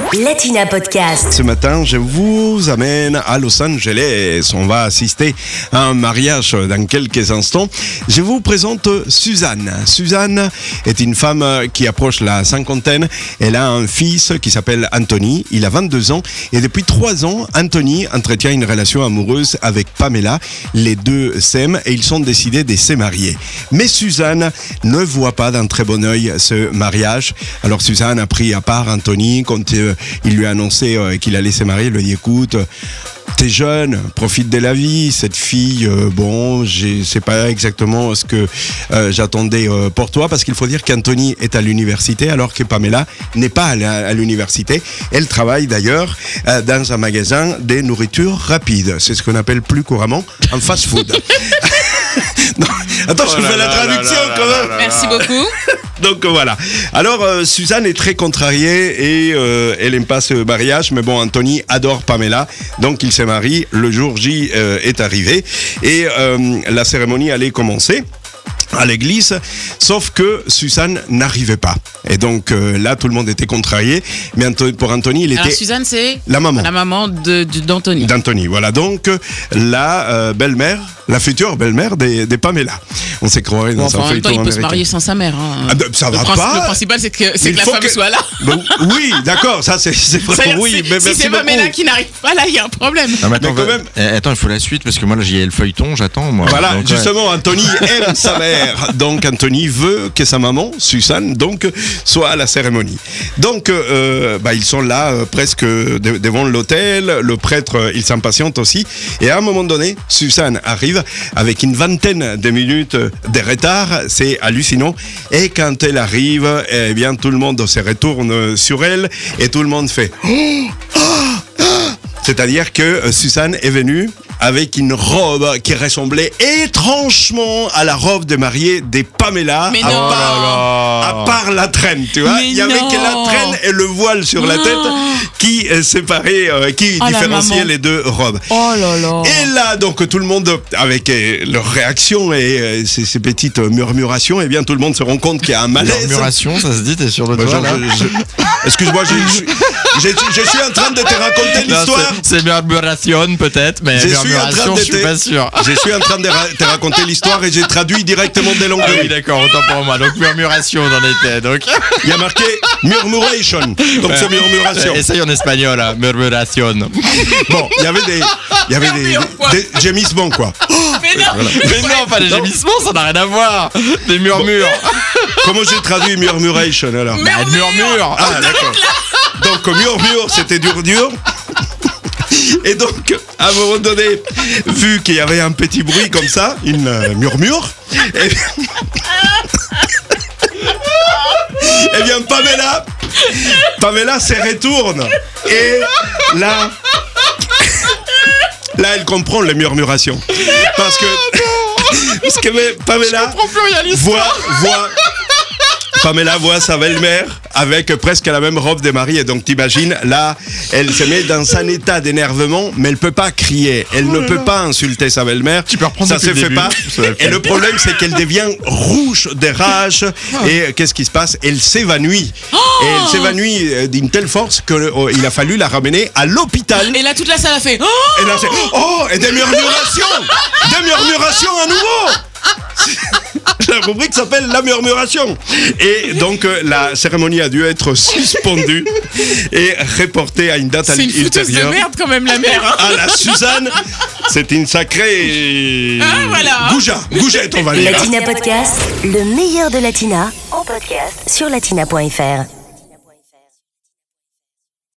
Latina Podcast. Ce matin, je vous amène à Los Angeles. On va assister à un mariage dans quelques instants. Je vous présente Suzanne. Suzanne est une femme qui approche la cinquantaine. Elle a un fils qui s'appelle Anthony. Il a 22 ans et depuis 3 ans, Anthony entretient une relation amoureuse avec Pamela. Les deux s'aiment et ils sont décidés de se marier. Mais Suzanne ne voit pas d'un très bon œil ce mariage. Alors Suzanne a pris à part Anthony quand il lui a annoncé qu'il allait se marier. Il lui a dit écoute, t'es jeune, profite de la vie. Cette fille, je sais pas exactement ce que j'attendais pour toi, parce qu'il faut dire qu'Anthony est à l'université alors que Pamela n'est pas à l'université. Elle travaille d'ailleurs dans un magasin de nourriture rapide. C'est ce qu'on appelle plus couramment un fast-food. Non, attends, je fais la traduction quand même. Merci beaucoup. Donc voilà. Alors Suzanne est très contrariée et elle n'aime pas ce mariage, mais bon, Anthony adore Pamela, donc il se marie. Le jour J est arrivé et la cérémonie allait commencer à l'église, sauf que Suzanne n'arrivait pas. Et donc là, tout le monde était contrarié. Mais pour Anthony, il était... Alors Suzanne, c'est la maman. La maman d'Anthony. D'Anthony, voilà. Donc la belle-mère, la future belle-mère des Pamela. On s'est croiré dans un feuilleton américain. En même temps, il peut se marier sans sa mère. Hein. Ça va pas. Le principal, c'est que la femme soit là. Oui, d'accord, ça c'est vraiment oui. Mais si c'est Pamela qui n'arrive pas là, il y a un problème. Non, mais attends, il faut la suite parce que moi, là, j'y ai le feuilleton, j'attends. Moi. Voilà, donc, justement, Anthony aime sa mère. Donc Anthony veut que sa maman, Suzanne, donc, soit à la cérémonie. Donc ils sont là presque devant l'hôtel. Le prêtre, il s'impatiente aussi. Et à un moment donné, Suzanne arrive avec une vingtaine de minutes de retard. C'est hallucinant. Et quand elle arrive, eh bien, tout le monde se retourne sur elle et tout le monde fait c'est-à-dire que Suzanne est venue avec une robe qui ressemblait étrangement à la robe de mariée des Pamela. Mais non. À part la traîne, tu vois. Il y avait que la traîne et le voile sur la tête qui séparait, qui différenciait les deux robes. Oh là là. Et là, donc, tout le monde, avec leurs réactions et ces petites murmurations, eh bien, tout le monde se rend compte qu'il y a un malaise. Murmuration, ça se dit, t'es sur le toit, là. Excuse-moi, je suis en train de te raconter l'histoire. C'est murmuration, peut-être, mais murmuration, je suis pas sûr. Je suis en train de te raconter l'histoire et j'ai traduit directement des langues. Ah oui, d'accord, autant pour moi. Donc, murmuration, on en était. Donc... Il y a marqué murmuration, comme c'est murmuration. Essaye en espagnol, hein, murmuration. Bon, il y avait des gémissements, quoi. Mais non, voilà. Mais non, pas des gémissements, ça n'a rien à voir. Des murmures. Comment j'ai traduit murmuration alors? Murmure. Ah, d'accord. Donc, murmure, c'était dur. Et donc, à un moment donné, vu qu'il y avait un petit bruit comme ça, une murmure, eh bien, Pamela se retourne. Et là, elle comprend les murmurations. Parce que Pamela Pamela voit sa belle-mère avec presque la même robe de mariée. Et donc t'imagines, là, elle se met dans un état d'énervement, mais elle peut pas crier. Elle ne peut pas insulter sa belle-mère. Tu peux reprendre ça se fait pas. Et le problème, c'est qu'elle devient rouge de rage. Et qu'est-ce qui se passe? Elle s'évanouit. Et elle s'évanouit d'une telle force qu'il a fallu la ramener à l'hôpital. Et là, toute la salle a fait Et là, c'est et des murmurations! Des murmurations à nouveau! La rubrique s'appelle la murmuration. Et donc la cérémonie a dû être suspendue et reportée à une date ultérieure. C'est une fouteuse de merde quand même, la mère. Hein. Ah, la Suzanne, c'est une sacrée voilà. goujette, on va dire. Latina Podcast, le meilleur de Latina, en podcast sur latina.fr.